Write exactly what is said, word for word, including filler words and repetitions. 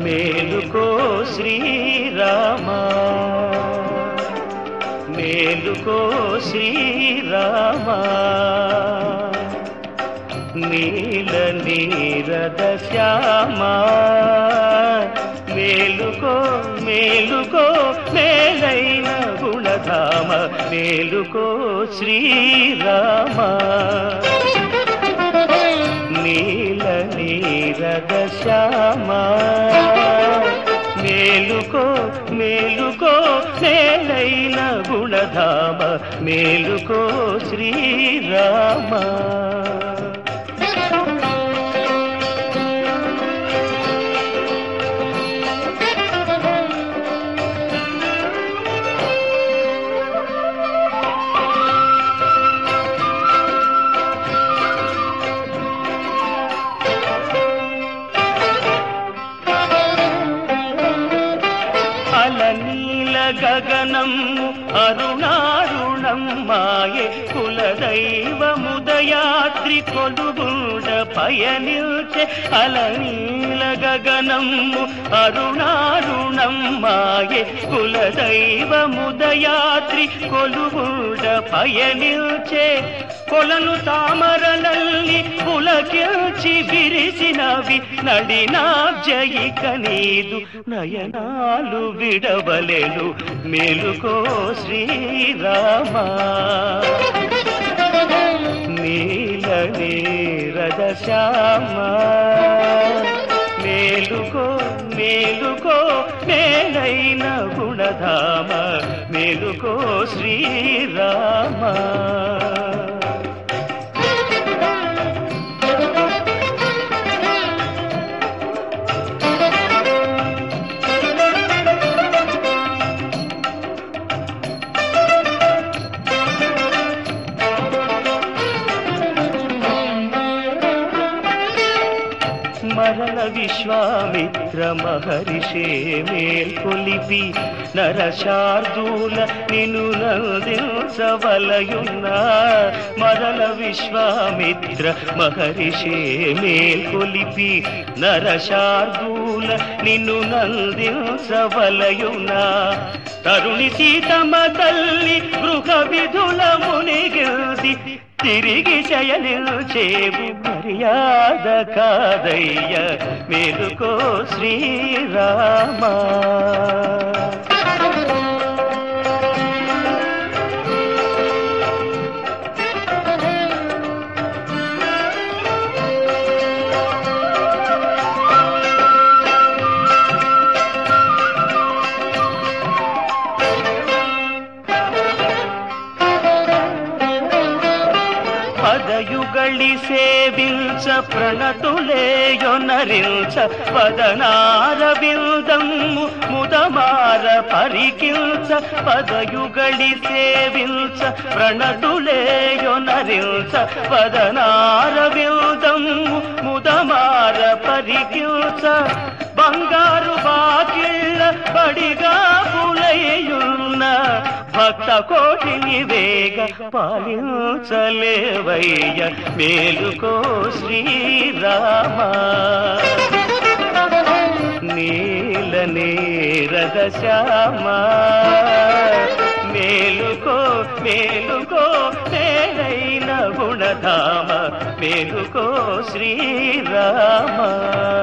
మేలుకో శ్రీరామా, మేలుకో శ్రీరామా. నీల నీరద శ్యామా, మేలుకో మేలుకో మేలైన గుణధామ, మేలుకో శ్రీరామా. నీల నీరద శ్యామా, మేలుకో మేలుకో మేలైన గుణధామ, మేలుకో శ్రీరామా. నీల గగనము అరుణారుణం మాయే, కులదైవముదయాద్రి కొలుగుండ పయనిల్చే. అలనీల గగనము అరుణారుణం మాయే, కులదైవముదయాద్రి కొలుగుండ పయనిల్చే. కొలను తామరలల్లి పులకిల్చి విరిసినవి నడినాబ్జయిక నీదు నయనాలు విడవలెను, మేలుకో శ్రీరామా. నీల నీరద శ్యామా, మేలుకో మేలుకో మేలైన గుణధామ, మేలుకో శ్రీరామా. మరల విశ్వామిత్ర మహర్షే మేల్కొలిపి, నరశార్దూల నిను నందించవలయున్నా. మరల విశ్వామిత్ర మహర్షే మేల్కొలిపి, నరశార్దూల నిన్ను నందించవలయున్నా. తరుణి సీతమ్మ తల్లి గృహ విధుల మునిగిల్ది, తిరిగి శయనిల్చేవు మర్యాద కాదయ్య, మేలుకో శ్రీరామా. పదయుగళి సేవించ ప్రణతులేయొనరించ, పదనార బిల్దమ్ము ముదమార పరికిల్చ. పదయుగళి సేవించ ప్రణతులేయొనరించ, పదనార బిల్దమ్ము ముదమార పరికిల్చ. బంగారు బాకిళ్ళ బడిగా పులయ్యున్న భక్త కోటిని వేగ పాలించలేవయ్య, మేలుకో శ్రీరామా. నీల నీరద శ్యామా, మేలుకో మేలుకో మేలైన గుణధామ, మేలుకో శ్రీరామా.